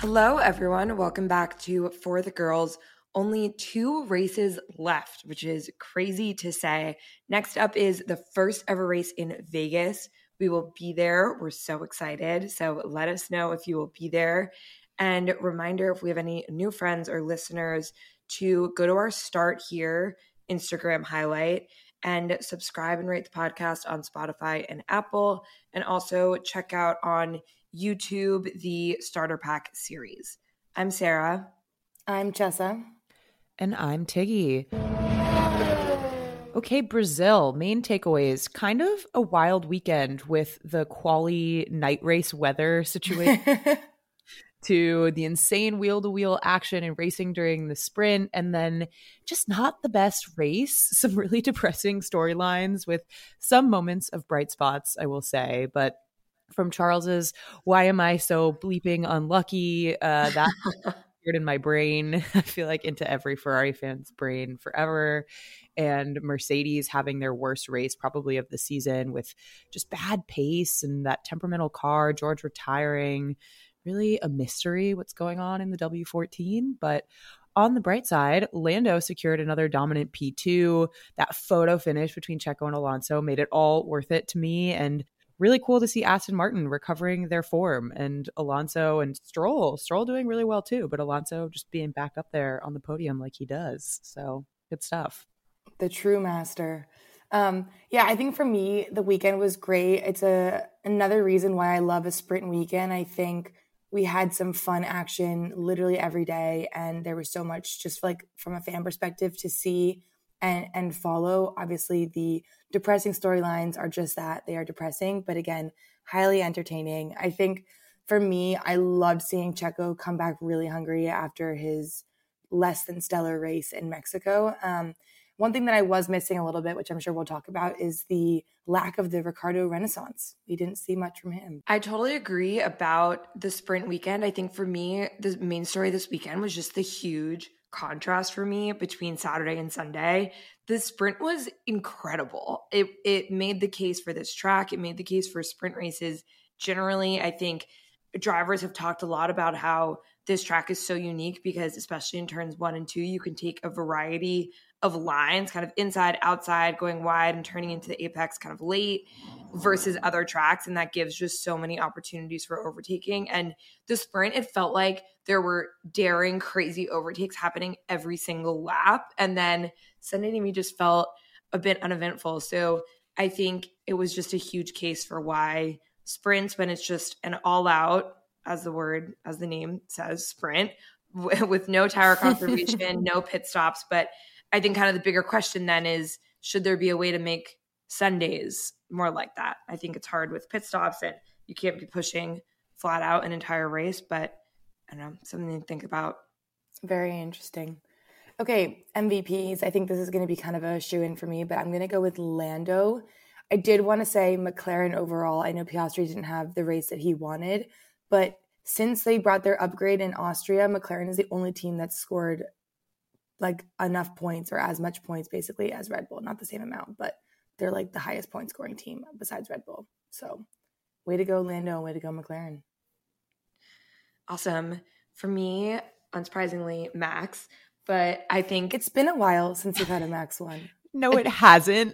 Hello, everyone. Welcome back to For the Girls. Only 2 races left, which is crazy to say. Next up is the first ever race in Vegas. We will be there. We're so excited. So let us know if you will be there. And reminder, if we have any new friends or listeners, to go to our Start Here Instagram highlight and subscribe and rate the podcast on Spotify and Apple. And also check out on YouTube the Starter Pack series. I'm Sarah. I'm Jessa. And I'm Tiggy. Okay, Brazil, main takeaways. Kind of a wild weekend with the quali night race weather situation to the insane wheel-to-wheel action and racing during the sprint, and then just not the best race. Some really depressing storylines with some moments of bright spots, I will say. But from Charles's "Why am I so bleeping unlucky?" That in my brain, I feel like into every Ferrari fan's brain forever. And Mercedes having their worst race probably of the season with just bad pace and that temperamental car, George retiring. Really a mystery what's going on in the W14. But on the bright side, Lando secured another dominant P2. That photo finish between Checo and Alonso made it all worth it to me. And really cool to see Aston Martin recovering their form, and Alonso and Stroll doing really well too, but Alonso just being back up there on the podium like he does. So good stuff. The true master. Yeah, I think for me, the weekend was great. It's another reason why I love a sprint weekend. I think we had some fun action literally every day, and there was so much just like from a fan perspective to see and follow. Obviously, the depressing storylines are just that. They are depressing, but again, highly entertaining. I think for me, I loved seeing Checo come back really hungry after his less than stellar race in Mexico. One thing that I was missing a little bit, which I'm sure we'll talk about, is the lack of the Ricciardo renaissance. We didn't see much from him. I totally agree about the sprint weekend. I think for me, the main story this weekend was just the huge contrast for me between Saturday and Sunday. The sprint was incredible. It made the case for this track. It made the case for sprint races. Generally, I think drivers have talked a lot about how this track is so unique because especially in turns 1 and 2, you can take a variety of lines, kind of inside, outside, going wide and turning into the apex kind of late versus other tracks. And that gives just so many opportunities for overtaking. And the sprint, it felt like there were daring, crazy overtakes happening every single lap. And then Sunday to me just felt a bit uneventful. So I think it was just a huge case for why sprints, when it's just an all out, as the name says, sprint with no tire conservation, no pit stops. But I think kind of the bigger question then is, should there be a way to make Sundays more like that? I think it's hard with pit stops and you can't be pushing flat out an entire race, but I don't know, something to think about. Very interesting. Okay, MVPs. I think this is going to be kind of a shoe-in for me, but I'm going to go with Lando. I did want to say McLaren overall. I know Piastri didn't have the race that he wanted, but since they brought their upgrade in Austria, McLaren is the only team that's scored like enough points or as much points basically as Red Bull. Not the same amount, but they're like the highest point scoring team besides Red Bull. So way to go, Lando. Way to go, McLaren. Awesome. For me, unsurprisingly, Max. But I think it's been a while since we've had a Max one. No, it hasn't.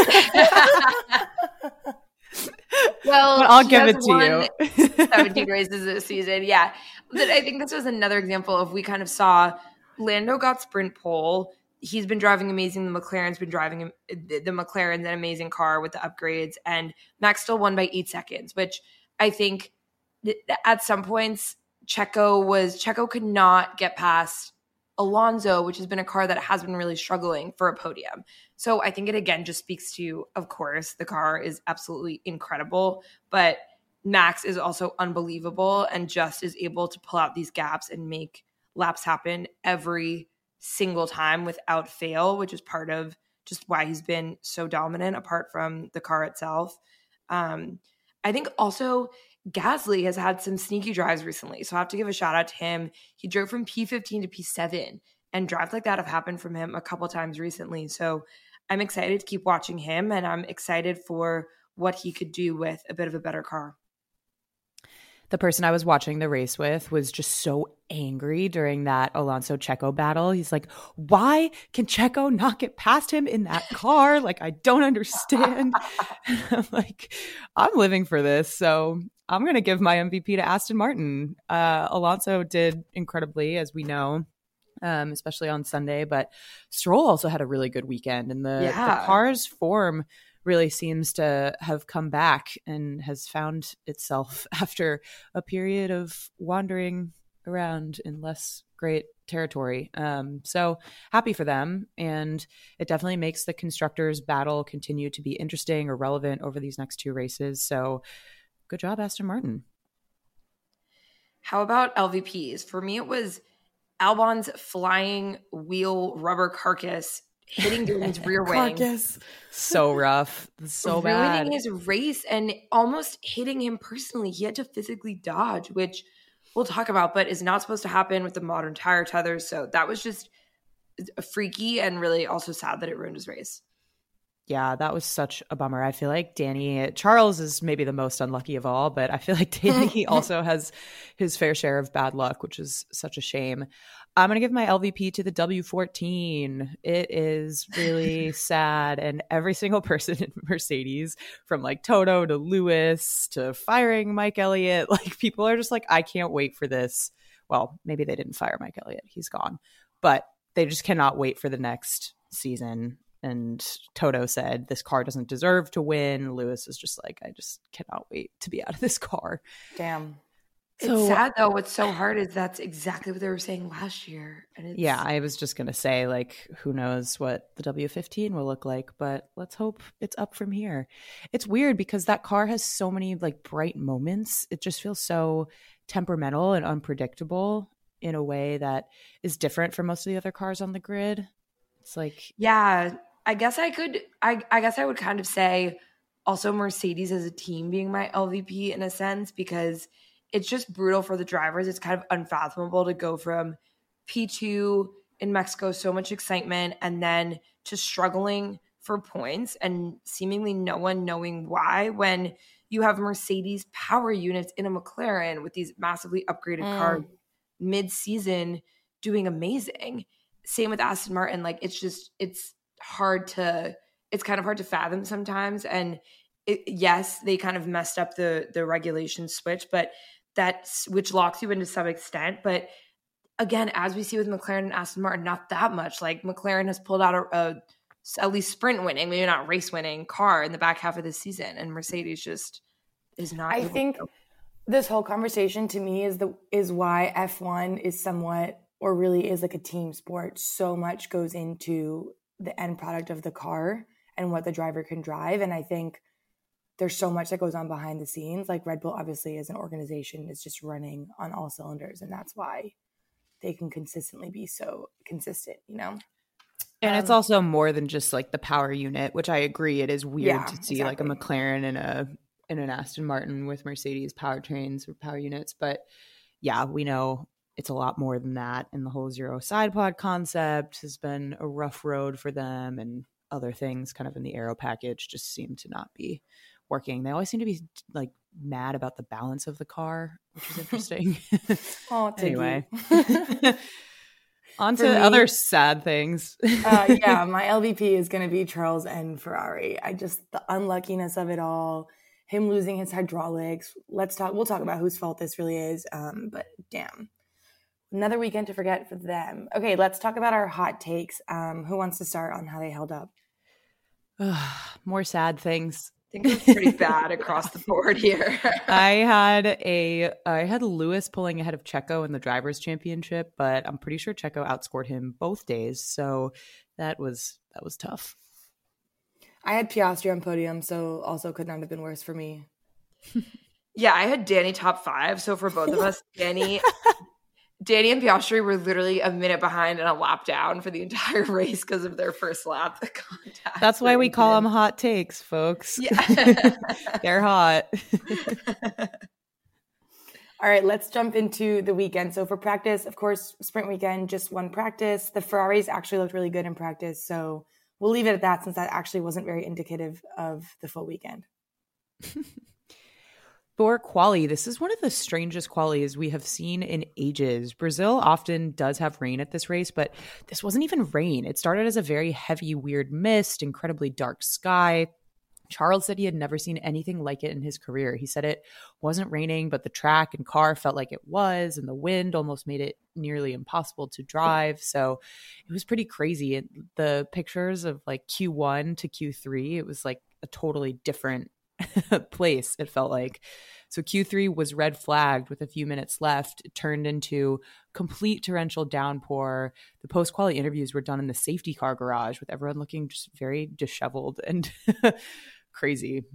Well, but I'll give it to you. 17 races this season. Yeah. But I think this was another example of, we kind of saw Lando got sprint pole. He's been driving amazing. The McLaren's been driving the McLaren's an amazing car with the upgrades, and Max still won by 8 seconds, which I think at some points Checo could not get past Alonso, which has been a car that has been really struggling for a podium. So I think it again just speaks to, of course, the car is absolutely incredible, but Max is also unbelievable and just is able to pull out these gaps and make laps happen every single time without fail, which is part of just why he's been so dominant apart from the car itself. I think also Gasly has had some sneaky drives recently, so I have to give a shout out to him. He drove from P15 to P7, and drives like that have happened from him a couple times recently. So I'm excited to keep watching him, and I'm excited for what he could do with a bit of a better car. the person I was watching the race with was just so angry during that Alonso Checo battle. He's like, why can Checo not get past him in that car? Like, I don't understand. I'm like, I'm living for this. So I'm going to give my MVP to Aston Martin. Alonso did incredibly, as we know, especially on Sunday, but Stroll also had a really good weekend, and the car's form really seems to have come back and has found itself after a period of wandering around in less great territory. So happy for them. And it definitely makes the constructors battle continue to be interesting or relevant over these next 2 races. So good job, Aston Martin. How about LVPs? For me, it was Albon's flying wheel rubber carcass hitting Dani's rear wing. Carcass. So rough. So bad. Ruining his race and almost hitting him personally. He had to physically dodge, which we'll talk about, but is not supposed to happen with the modern tire tethers. So that was just freaky and really also sad that it ruined his race. Yeah, that was such a bummer. I feel like Charles is maybe the most unlucky of all, but I feel like Danny also has his fair share of bad luck, which is such a shame. I'm going to give my LVP to the W14. It is really sad. And every single person in Mercedes, from like Toto to Lewis to firing Mike Elliott, like people are just like, I can't wait for this. Well, maybe they didn't fire Mike Elliott. He's gone. But they just cannot wait for the next season. And Toto said, this car doesn't deserve to win. Lewis is just like, I just cannot wait to be out of this car. Damn. It's sad, though. What's so hard is that's exactly what they were saying last year. And yeah, I was just going to say, like, who knows what the W15 will look like, but let's hope it's up from here. It's weird because that car has so many, like, bright moments. It just feels so temperamental and unpredictable in a way that is different from most of the other cars on the grid. It's like... Yeah, I guess I guess I would kind of say also Mercedes as a team being my LVP in a sense, because it's just brutal for the drivers. It's kind of unfathomable to go from P2 in Mexico, so much excitement, and then to struggling for points and seemingly no one knowing why when you have Mercedes power units in a McLaren with these massively upgraded cars mid-season doing amazing. Same with Aston Martin. Like, it's kind of hard to fathom sometimes. And yes, they kind of messed up the regulation switch, but that switch locks you into some extent. But again, as we see with McLaren and Aston Martin, not that much. Like, McLaren has pulled out a at least sprint winning, maybe not race winning car in the back half of the season. And Mercedes just is not. I think this whole conversation to me is why F1 is somewhat, or really is like a team sport. So much goes into the end product of the car and what the driver can drive. And I think there's so much that goes on behind the scenes. Like, Red Bull, obviously, as an organization, is just running on all cylinders. And that's why they can consistently be so consistent, you know? And it's also more than just like the power unit, which I agree. It is weird to see like a McLaren and an Aston Martin with Mercedes powertrains or power units. But yeah, we know it's a lot more than that. And the whole zero side pod concept has been a rough road for them, and other things kind of in the aero package just seem to not be working. They always seem to be like mad about the balance of the car, which is interesting. Anyway. On to other sad things. Yeah, my LVP is going to be Charles and Ferrari. The unluckiness of it all, him losing his hydraulics. We'll talk about whose fault this really is. But damn. Another weekend to forget for them. Okay, let's talk about our hot takes. Who wants to start on how they held up? More sad things. I think it was pretty bad across the board here. I had Lewis pulling ahead of Checo in the Drivers' Championship, but I'm pretty sure Checo outscored him both days, so that was tough. I had Piastri on podium, so also could not have been worse for me. Yeah, I had Danny top 5, so for both of us, Danny and Piastri were literally a minute behind and a lap down for the entire race because of their first lap. The contact. That's why we call them hot takes, folks. Yeah. They're hot. All right, let's jump into the weekend. So for practice, of course, sprint weekend, just one practice. The Ferraris actually looked really good in practice, so we'll leave it at that since that actually wasn't very indicative of the full weekend. For quali, this is one of the strangest qualies we have seen in ages. Brazil often does have rain at this race, but this wasn't even rain. It started as a very heavy, weird mist, incredibly dark sky. Charles said he had never seen anything like it in his career. He said it wasn't raining, but the track and car felt like it was, and the wind almost made it nearly impossible to drive. So it was pretty crazy. The pictures of like Q1 to Q3, it was like a totally different place, it felt like. So Q3 was red flagged with a few minutes left. It turned into complete torrential downpour. The post-quality interviews were done in the safety car garage with everyone looking just very disheveled and crazy.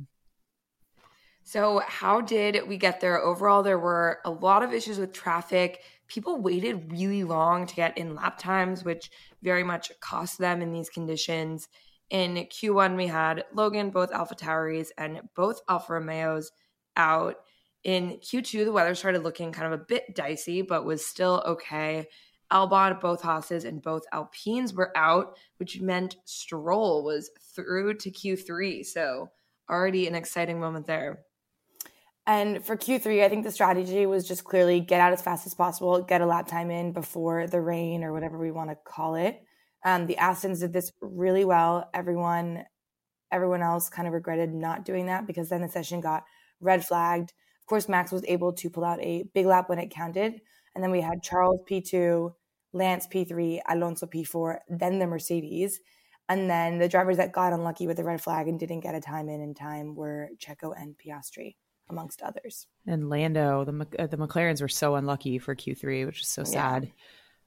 So how did we get there? Overall, there were a lot of issues with traffic. People waited really long to get in lap times, which very much cost them in these conditions. In Q1, we had Logan, both AlphaTauris, and both Alfa Romeos out. In Q2, the weather started looking kind of a bit dicey, but was still okay. Albon, both Haas's, and both Alpines were out, which meant Stroll was through to Q3. So already an exciting moment there. And for Q3, I think the strategy was just clearly get out as fast as possible, get a lap time in before the rain or whatever we want to call it. The Astons did this really well. Everyone else kind of regretted not doing that because then the session got red flagged. Of course, Max was able to pull out a big lap when it counted. And then we had Charles P2, Lance P3, Alonso P4, then the Mercedes. And then the drivers that got unlucky with the red flag and didn't get a time in time were Checo and Piastri, amongst others. And Lando, the McLarens were so unlucky for Q3, which is so sad. Yeah.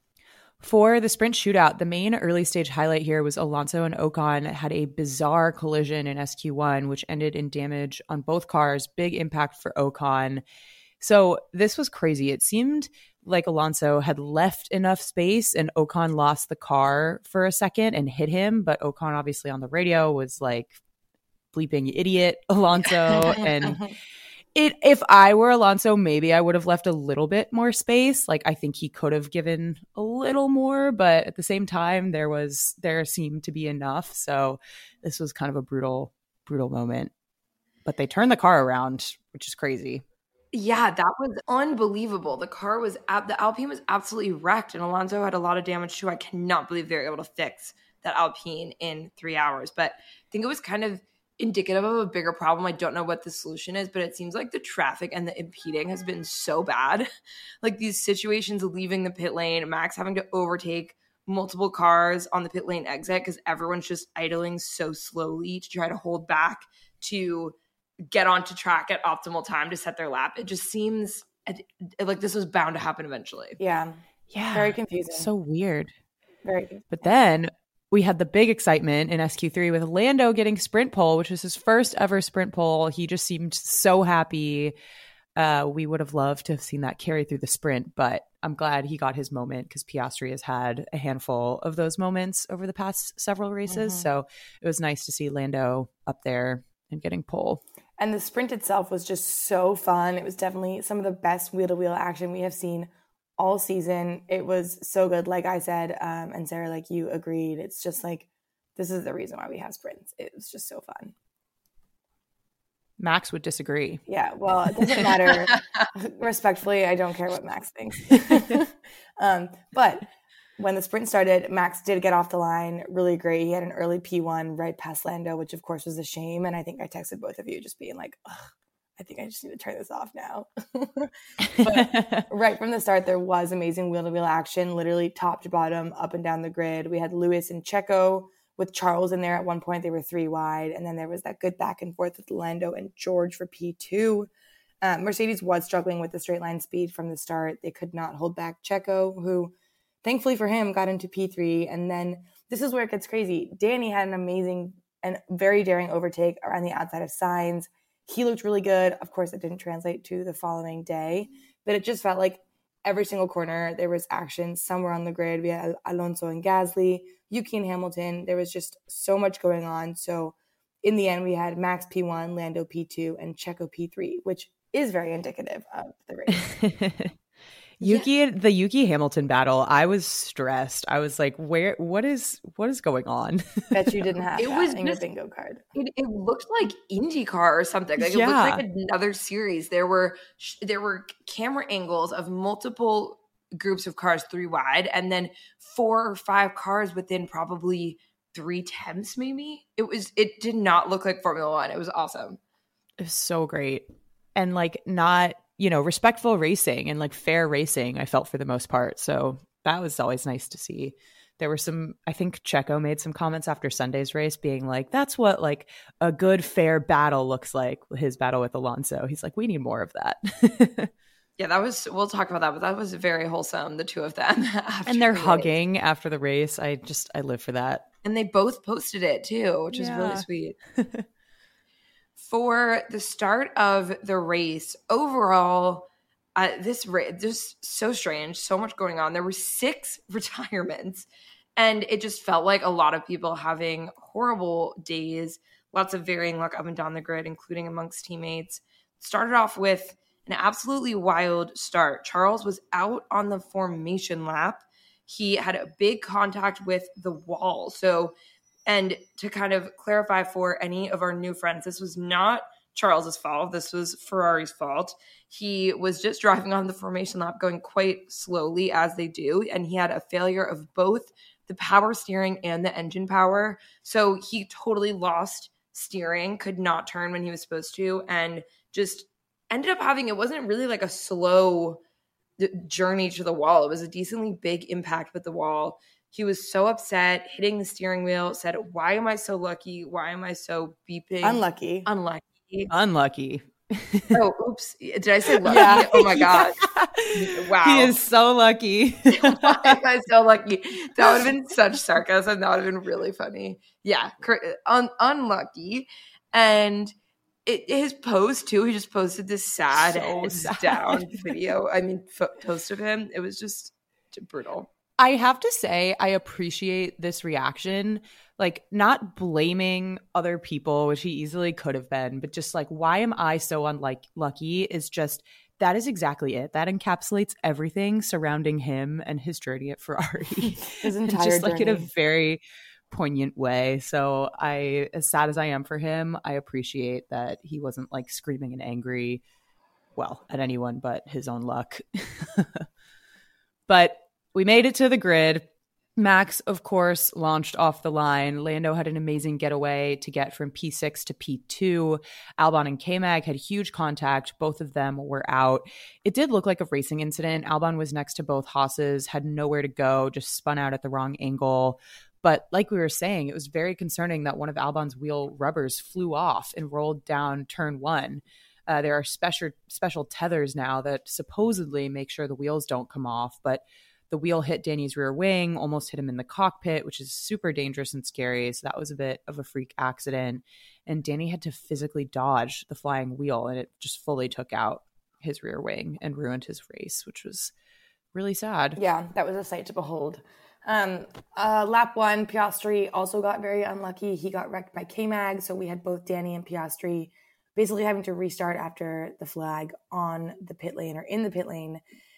For the sprint shootout, the main early stage highlight here was Alonso and Ocon had a bizarre collision in SQ1, which ended in damage on both cars. Big impact for Ocon. So this was crazy. It seemed like Alonso had left enough space and Ocon lost the car for a second and hit him. But Ocon obviously on the radio was like, bleeping idiot, Alonso. And if I were Alonso, maybe I would have left a little bit more space. Like I think he could have given a little more, but at the same time, there seemed to be enough. So this was kind of a brutal moment. But they turned the car around, which is crazy. Yeah, that was unbelievable. The Alpine was absolutely wrecked, and Alonso had a lot of damage too. I cannot believe they were able to fix that Alpine in 3 hours. But I think it was kind of indicative of a bigger problem. I don't know what the solution is, but it seems like the traffic and the impeding has been so bad. Like these situations leaving the pit lane, Max having to overtake multiple cars on the pit lane exit because everyone's just idling so slowly to try to hold back to get onto track at optimal time to set their lap. It just seems like this was bound to happen eventually. Yeah. Very confusing. So weird. Very confusing. But then we had the big excitement in SQ3 with Lando getting sprint pole, which was his first ever sprint pole. He just seemed so happy. We would have loved to have seen that carry through the sprint, but I'm glad he got his moment because Piastri has had a handful of those moments over the past several races. Mm-hmm. So it was nice to see Lando up there and getting pole. And the sprint itself was just so fun. It was definitely some of the best wheel-to-wheel action we have seen all season. It was so good. Like I said, and Sarah, like you agreed, it's just like, this is the reason why we have sprints. It was just so fun. Max would disagree. Yeah, well, it doesn't matter. Respectfully, I don't care what Max thinks. But when the sprint started, Max did get off the line really great. He had an early P1 right past Lando, which of course was a shame. And I think I texted both of you just being like, I think I just need to turn this off now. But right from the start, there was amazing wheel-to-wheel action, literally top to bottom, up and down the grid. We had Lewis and Checo with Charles in there. At one point, they were 3 wide. And then there was that good back and forth with Lando and George for P2. Mercedes was struggling with the straight line speed from the start. They could not hold back Checo, who thankfully for him got into P3. And then this is where it gets crazy. Danny had an amazing and very daring overtake around the outside of Sainz. He looked really good. Of course, it didn't translate to the following day, but it just felt like every single corner there was action somewhere on the grid. We had Alonso and Gasly, Yuki and Hamilton. There was just so much going on. So in the end, we had Max P1, Lando P2, and Checo P3, which is very indicative of the race. The Yuki Hamilton battle, I was stressed. I was like, what is going on? Bet you didn't have It that was in your just- bingo card. It looked like IndyCar or something. Like, it looked like another series. There were camera angles of multiple groups of cars 3 wide, and then 4 or 5 cars within probably 3 tenths, maybe. It did not look like Formula One. It was awesome. It was so great. And like, not, respectful racing and like fair racing, I felt, for the most part. So that was always nice to see. There were I think Checo made some comments after Sunday's race being like, that's what like a good fair battle looks like, his battle with Alonso. He's like, we need more of that. Yeah, we'll talk about that, but that was very wholesome, the two of them. And they're hugging after the race. I live for that. And they both posted it too, which is really sweet. For the start of the race, overall, this race just so strange, so much going on. There were 6 retirements, and it just felt like a lot of people having horrible days, lots of varying luck up and down the grid, including amongst teammates. Started off with an absolutely wild start. Charles was out on the formation lap. He had a big contact with the wall. So, and to kind of clarify for any of our new friends, this was not Charles's fault. This was Ferrari's fault. He was just driving on the formation lap, going quite slowly as they do, and he had a failure of both the power steering and the engine power. So he totally lost steering, could not turn when he was supposed to, and just ended up having, it wasn't really like a slow journey to the wall. It was a decently big impact with the wall. He was so upset, hitting the steering wheel, said, "Why am I so lucky? Why am I so beeping? Unlucky. Oh, oops. Did I say lucky? Yeah. Oh my God. Wow. He is so lucky. Why am I so lucky? That would have been such sarcasm. That would have been really funny. Yeah. Unlucky. And his post too, he just posted this sad down video. Post of him. It was just brutal. I have to say, I appreciate this reaction, like not blaming other people, which he easily could have been, but just like, why am I so lucky is just, that is exactly it. That encapsulates everything surrounding him and his journey at Ferrari. His entire just like journey. in a very poignant way. So as sad as I am for him, I appreciate that he wasn't like screaming and angry, well, at anyone but his own luck. But we made it to the grid. Max, of course, launched off the line. Lando had an amazing getaway to get from P6 to P2. Albon and K-Mag had huge contact. Both of them were out. It did look like a racing incident. Albon was next to both Haas's, had nowhere to go, just spun out at the wrong angle. But like we were saying, it was very concerning that one of Albon's wheel rubbers flew off and rolled down turn 1. There are special tethers now that supposedly make sure the wheels don't come off, but the wheel hit Danny's rear wing, almost hit him in the cockpit, which is super dangerous and scary. So that was a bit of a freak accident. And Danny had to physically dodge the flying wheel, and it just fully took out his rear wing and ruined his race, which was really sad. Yeah, that was a sight to behold. Lap 1, Piastri also got very unlucky. He got wrecked by K-Mag, so we had both Danny and Piastri basically having to restart after the flag on the pit lane or in the pit lane.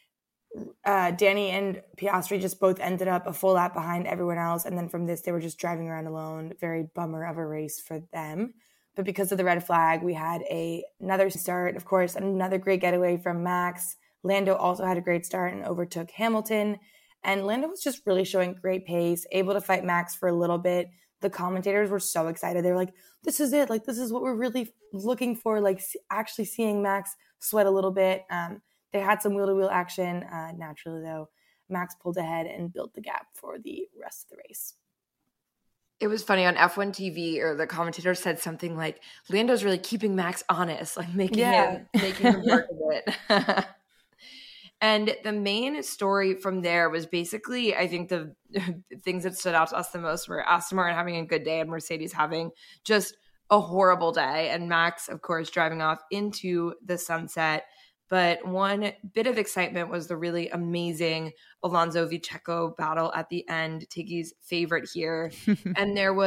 Danny and Piastri just both ended up a full lap behind everyone else, and then from this they were just driving around alone. Very bummer of a race for them. But because of the red flag, we had another start. Of course, another great getaway from Max. Lando also had a great start and overtook Hamilton. And Lando was just really showing great pace, able to fight Max for a little bit. The commentators were so excited. They were like, this is it. Like, this is what we're really looking for, like actually seeing Max sweat a little bit. They had some wheel-to-wheel action. Naturally, though, Max pulled ahead and built the gap for the rest of the race. It was funny on F1 TV, or the commentator said something like, Lando's really keeping Max honest, like making him work a bit. And the main story from there was basically, I think the things that stood out to us the most were Aston Martin having a good day and Mercedes having just a horrible day. And Max, of course, driving off into the sunset. But one bit of excitement was the really amazing Alonso v Checo battle at the end, Tiggy's favorite here. And there was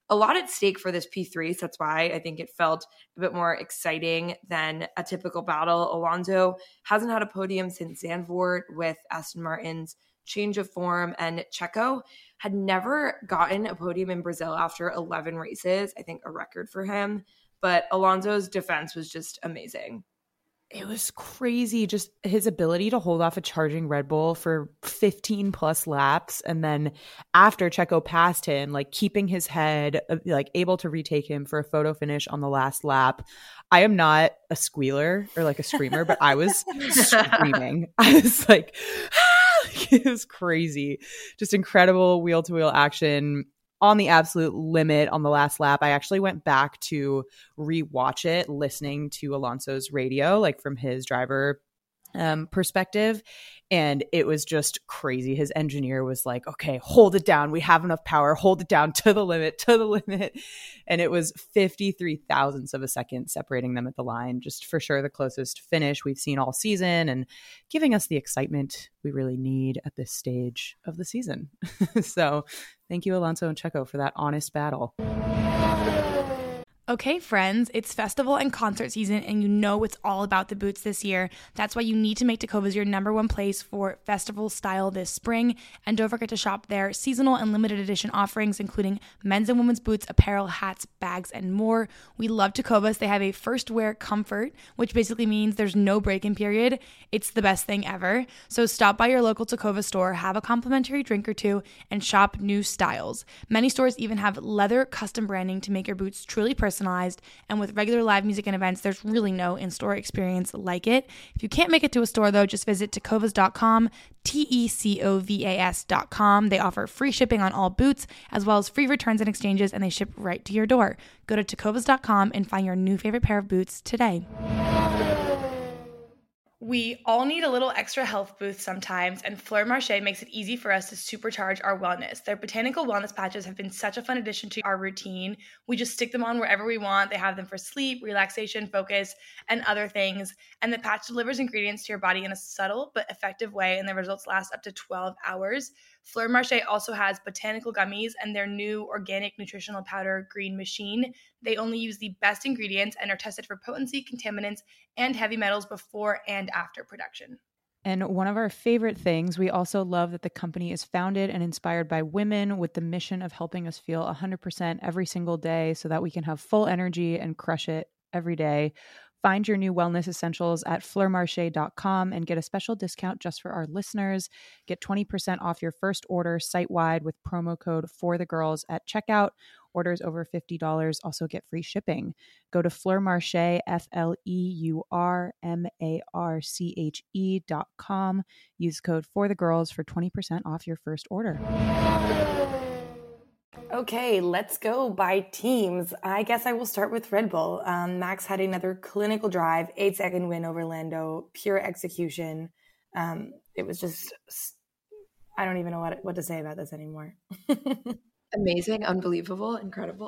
a lot at stake for this P3. So that's why I think it felt a bit more exciting than a typical battle. Alonso hasn't had a podium since Zandvoort with Aston Martin's change of form, and Checo had never gotten a podium in Brazil after 11 races. I think a record for him. But Alonso's defense was just amazing. It was crazy, just his ability to hold off a charging Red Bull for 15 plus laps. And then after Checo passed him, like keeping his head, like able to retake him for a photo finish on the last lap. I am not a squealer or like a screamer, but I was screaming. I was like, ah! It was crazy. Just incredible wheel-to-wheel action on the absolute limit on the last lap. I actually went back to rewatch it, listening to Alonso's radio, like from his driver perspective. And it was just crazy. His engineer was like, okay, hold it down. We have enough power. Hold it down to the limit, to the limit. And it was 53 thousandths of a second separating them at the line. Just for sure the closest finish we've seen all season and giving us the excitement we really need at this stage of the season. So thank you, Alonso and Checo, for that honest battle. Okay, friends, it's festival and concert season, and you know it's all about the boots this year. That's why you need to make Tecovas your number one place for festival style this spring. And don't forget to shop their seasonal and limited edition offerings, including men's and women's boots, apparel, hats, bags, and more. We love Tecovas. They have a first wear comfort, which basically means there's no break-in period. It's the best thing ever. So stop by your local Tecovas store, have a complimentary drink or two, and shop new styles. Many stores even have leather custom branding to make your boots truly personalized, and with regular live music and events, there's really no in-store experience like it. If you can't make it to a store, though, just visit tecovas.com, tecovas.com. They offer free shipping on all boots, as well as free returns and exchanges, and they ship right to your door. Go to tecovas.com and find your new favorite pair of boots today. We all need a little extra health boost sometimes, and Fleur Marché makes it easy for us to supercharge our wellness. Their botanical wellness patches have been such a fun addition to our routine. We just stick them on wherever we want. They have them for sleep, relaxation, focus, and other things. And the patch delivers ingredients to your body in a subtle but effective way, and the results last up to 12 hours. Fleur Marché also has botanical gummies and their new organic nutritional powder, Green Machine. They only use the best ingredients and are tested for potency, contaminants, and heavy metals before and after production. And one of our favorite things, we also love that the company is founded and inspired by women with the mission of helping us feel 100% every single day so that we can have full energy and crush it every day. Find your new wellness essentials at fleurmarche.com and get a special discount just for our listeners. Get 20% off your first order site-wide with promo code FORTHEGIRLS at checkout. Orders over $50 also get free shipping. Go to Fleurmarche, FLEURMARCHE.com. Use code FORTHEGIRLS for 20% off your first order. Okay, let's go by teams. I guess I will start with Red Bull. Max had another clinical drive, 8-second win over Lando, pure execution. It was just, I don't even know what to say about this anymore. Amazing, unbelievable, incredible.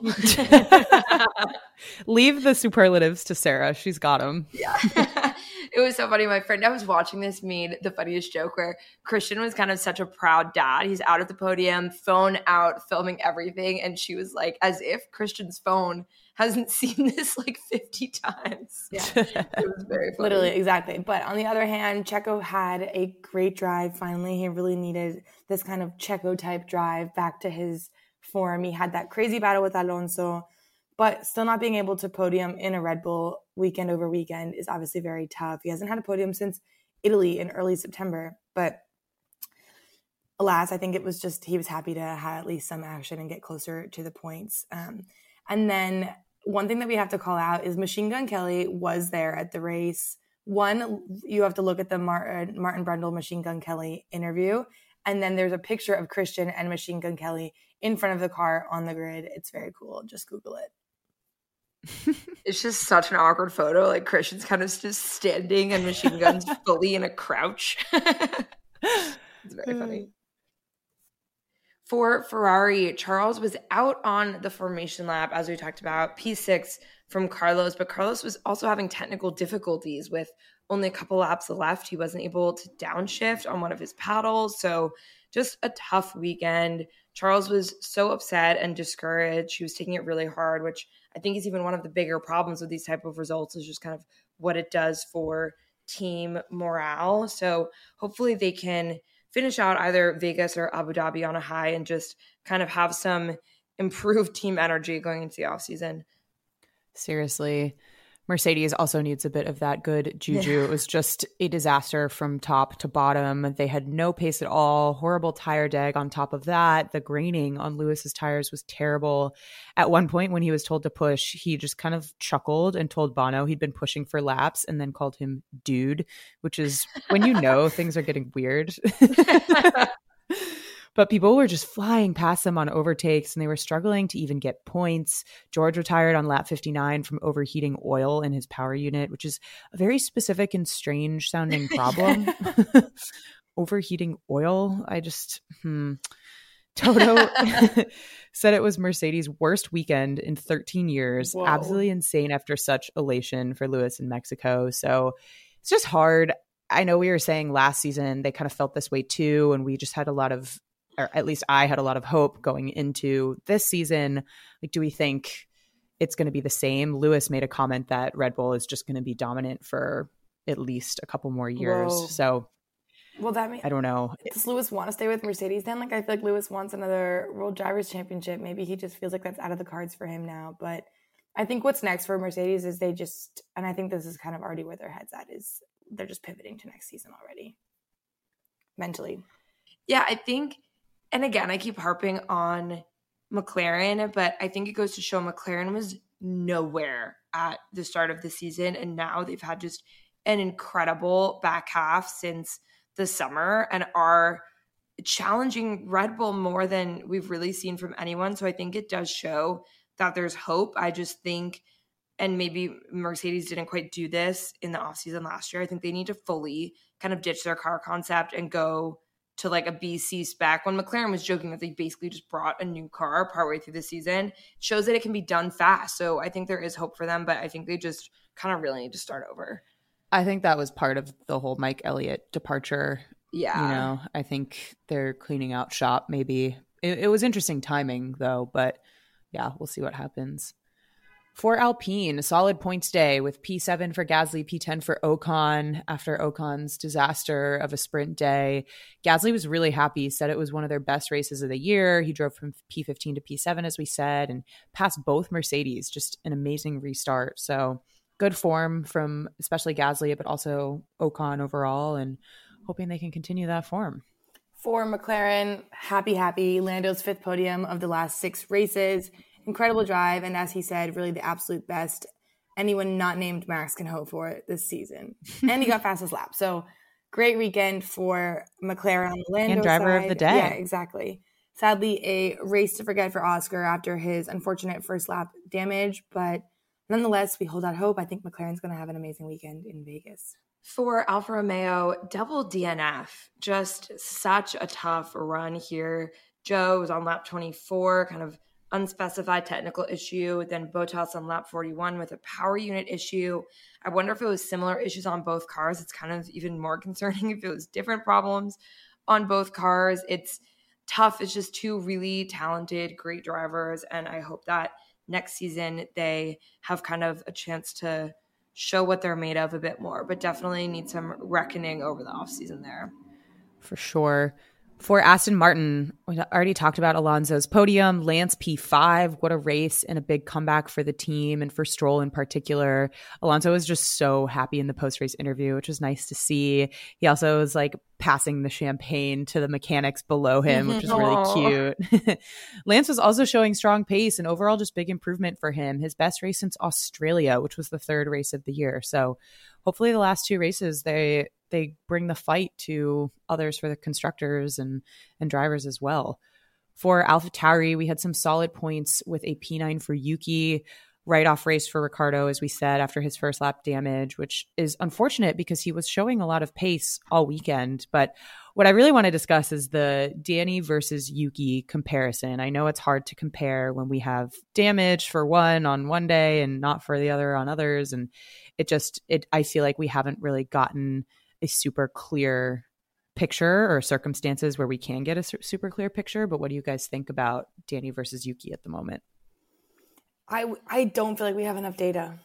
Leave the superlatives to Sarah. She's got them. Yeah. It was so funny. My friend I was watching this made the funniest joke where Christian was kind of such a proud dad. He's out at the podium, phone out, filming everything. And she was like, as if Christian's phone hasn't seen this like 50 times. Yeah, it was very funny. Literally, exactly. But on the other hand, Checo had a great drive. Finally, he really needed this kind of Checo type drive back to his form. He had that crazy battle with Alonso, but still not being able to podium in a Red Bull weekend over weekend is obviously very tough. He hasn't had a podium since Italy in early September, but alas, I think it was just he was happy to have at least some action and get closer to the points. And then one thing that we have to call out is Machine Gun Kelly was there at the race. One, you have to look at the Martin Brundle Machine Gun Kelly interview, and then there's a picture of Christian and Machine Gun Kelly in front of the car on the grid. It's very cool. Just Google it. It's just such an awkward photo. Like Christian's kind of just standing and Machine Gun's fully in a crouch. It's very funny. For Ferrari, Charles was out on the formation lap, as we talked about, P6 from Carlos, but Carlos was also having technical difficulties with only a couple laps left. He wasn't able to downshift on one of his paddles, so just a tough weekend. Charles was so upset and discouraged. He was taking it really hard, which I think is even one of the bigger problems with these type of results, is just kind of what it does for team morale. So hopefully they can finish out either Vegas or Abu Dhabi on a high and just kind of have some improved team energy going into the offseason. Seriously. Mercedes also needs a bit of that good juju. It was just a disaster from top to bottom. They had no pace at all. Horrible tire deg on top of that. The graining on Lewis's tires was terrible. At one point when he was told to push, he just kind of chuckled and told Bono he'd been pushing for laps and then called him dude, which is when you know things are getting weird. But people were just flying past them on overtakes and they were struggling to even get points. George retired on lap 59 from overheating oil in his power unit, which is a very specific and strange sounding problem. Overheating oil. Toto said it was Mercedes' worst weekend in 13 years. Whoa. Absolutely insane after such elation for Lewis in Mexico. So it's just hard. I know we were saying last season they kind of felt this way too, and we just had a lot of, or at least I had a lot of hope going into this season. Like, do we think it's going to be the same? Lewis made a comment that Red Bull is just going to be dominant for at least a couple more years. Whoa. So, well, that means, I don't know. Does Lewis want to stay with Mercedes then? Like, I feel like Lewis wants another World Drivers' Championship. Maybe he just feels like that's out of the cards for him now. But I think what's next for Mercedes is and I think this is kind of already where their head's at, is they're just pivoting to next season already, mentally. Yeah, I think. And again, I keep harping on McLaren, but I think it goes to show McLaren was nowhere at the start of the season. And now they've had just an incredible back half since the summer and are challenging Red Bull more than we've really seen from anyone. So I think it does show that there's hope. I just think, and maybe Mercedes didn't quite do this in the offseason last year, I think they need to fully kind of ditch their car concept and go to like a BC spec. When McLaren was joking that they basically just brought a new car partway through the season, it shows that it can be done fast. So I think there is hope for them, but I think they just kind of really need to start over. I think that was part of the whole Mike Elliott departure. Yeah. You know, I think they're cleaning out shop maybe. It was interesting timing though, but yeah, we'll see what happens. For Alpine, a solid points day with P7 for Gasly, P10 for Ocon after Ocon's disaster of a sprint day. Gasly was really happy, said it was one of their best races of the year. He drove from P15 to P7, as we said, and passed both Mercedes. Just an amazing restart. So good form from especially Gasly, but also Ocon overall, and hoping they can continue that form. For McLaren, happy. Lando's 5th podium of the last 6 races. Incredible drive, and as he said, really the absolute best anyone not named Max can hope for this season. And he got fastest lap. So great weekend for McLaren on the Lando and driver side. of the day. Yeah, exactly. Sadly, a race to forget for Oscar after his unfortunate first lap damage, but nonetheless, we hold out hope. I think McLaren's going to have an amazing weekend in Vegas. For Alfa Romeo, double DNF. Just such a tough run here. Joe was on lap 24, kind of unspecified technical issue. Then Bottas on lap 41 with a power unit issue. I wonder if it was similar issues on both cars. It's kind of even more concerning if it was different problems on both cars. It's tough. It's just 2 really talented, great drivers. And I hope that next season they have kind of a chance to show what they're made of a bit more, but definitely need some reckoning over the offseason there. For sure. For Aston Martin, we already talked about Alonso's podium, Lance P5. What a race and a big comeback for the team and for Stroll in particular. Alonso was just so happy in the post-race interview, which was nice to see. He also was like passing the champagne to the mechanics below him, which was really cute. Lance was also showing strong pace and overall just big improvement for him. His best race since Australia, which was the 3rd race of the year. So hopefully the last 2 races, they bring the fight to others for the constructors and drivers as well. For AlphaTauri, we had some solid points with a P9 for Yuki, write-off race for Ricciardo, as we said, after his first lap damage, which is unfortunate because he was showing a lot of pace all weekend. But what I really want to discuss is the Danny versus Yuki comparison. I know it's hard to compare when we have damage for one on one day and not for the other on others. And I feel like we haven't really gotten a super clear picture or circumstances where we can get a super clear picture. But what do you guys think about Danny versus Yuki at the moment? I don't feel like we have enough data.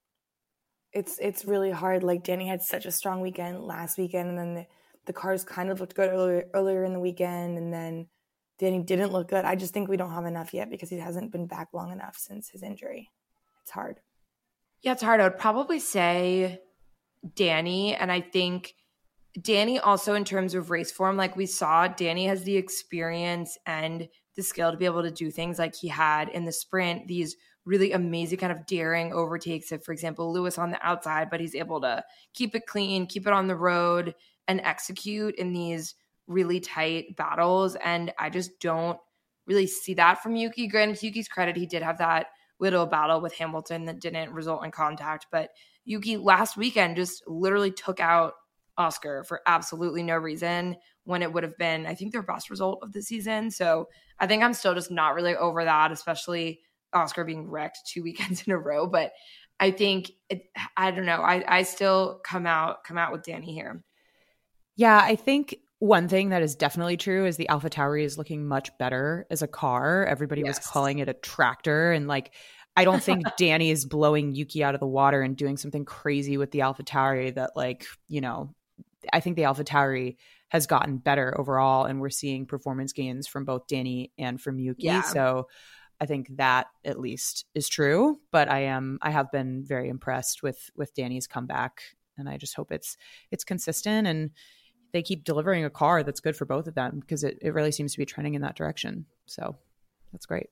It's really hard. Like Danny had such a strong weekend last weekend, and then the cars kind of looked good earlier in the weekend, and then Danny didn't look good. I just think we don't have enough yet because he hasn't been back long enough since his injury. It's hard. Yeah, it's hard. I would probably say Danny, and I think Danny also in terms of race form, like we saw, Danny has the experience and the skill to be able to do things like he had in the sprint, these really amazing kind of daring overtakes of, for example, Lewis on the outside, but he's able to keep it clean, keep it on the road, and execute in these really tight battles. And I just don't really see that from Yuki. Granted, to Yuki's credit, he did have that little battle with Hamilton that didn't result in contact, but Yuki last weekend just literally took out Oscar for absolutely no reason when it would have been, I think, their best result of the season. So I think I'm still just not really over that, especially Oscar being wrecked 2 weekends in a row. But I think, I don't know. I still come out with Danny here. Yeah, I think one thing that is definitely true is the AlphaTauri is looking much better as a car. Everybody was calling it a tractor. And like, I don't think Danny is blowing Yuki out of the water and doing something crazy with the AlphaTauri that, like, you know, I think the AlphaTauri has gotten better overall, and we're seeing performance gains from both Danny and from Yuki. Yeah. So I think that at least is true, but I have been very impressed with Danny's comeback, and I just hope it's consistent and they keep delivering a car that's good for both of them, because it really seems to be trending in that direction. So that's great.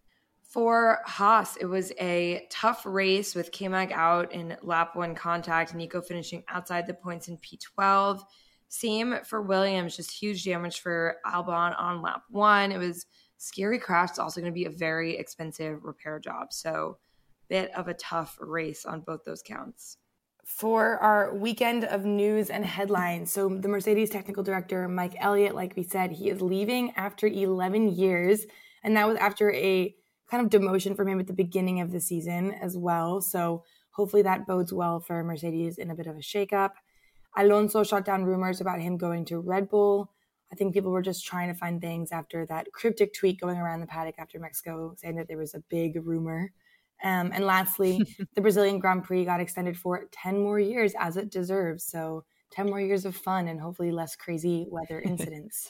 For Haas, it was a tough race with K-Mag out in lap 1 contact, Nico finishing outside the points in P12. Same for Williams, just huge damage for Albon on lap 1. It was scary crash. It's also going to be a very expensive repair job. So bit of a tough race on both those counts. For our weekend of news and headlines, so the Mercedes technical director, Mike Elliott, like we said, he is leaving after 11 years. And that was after a kind of demotion from him at the beginning of the season as well. So hopefully that bodes well for Mercedes in a bit of a shakeup. Alonso shot down rumors about him going to Red Bull. I think people were just trying to find things after that cryptic tweet going around the paddock after Mexico saying that there was a big rumor. And lastly, the Brazilian Grand Prix got extended for 10 more years, as it deserves. So 10 more years of fun and hopefully less crazy weather incidents.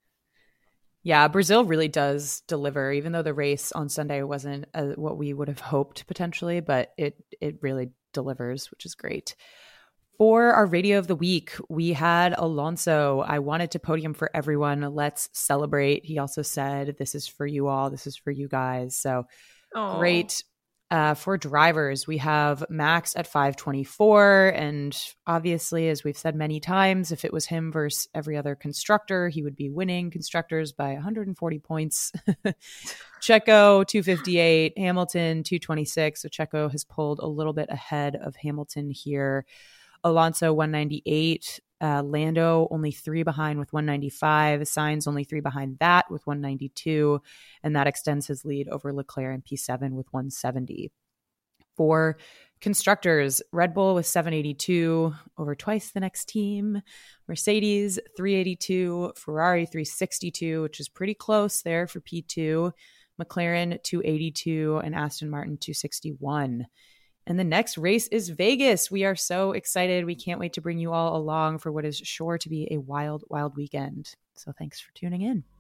Yeah, Brazil really does deliver, even though the race on Sunday wasn't what we would have hoped potentially, but it really delivers, which is great. For our radio of the week, we had Alonso. I wanted to podium for everyone. Let's celebrate. He also said, this is for you all. This is for you guys. So great. For drivers, we have Max at 524. And obviously, as we've said many times, if it was him versus every other constructor, he would be winning constructors by 140 points. Checo, 258. Hamilton, 226. So Checo has pulled a little bit ahead of Hamilton here. Alonso, 198. Lando only 3 behind with 195. Sainz only 3 behind that with 192. And that extends his lead over Leclerc in P7 with 170. For constructors, Red Bull with 782, over twice the next team. Mercedes, 382. Ferrari, 362, which is pretty close there for P2. McLaren, 282. And Aston Martin, 261. And the next race is Vegas. We are so excited. We can't wait to bring you all along for what is sure to be a wild, wild weekend. So thanks for tuning in.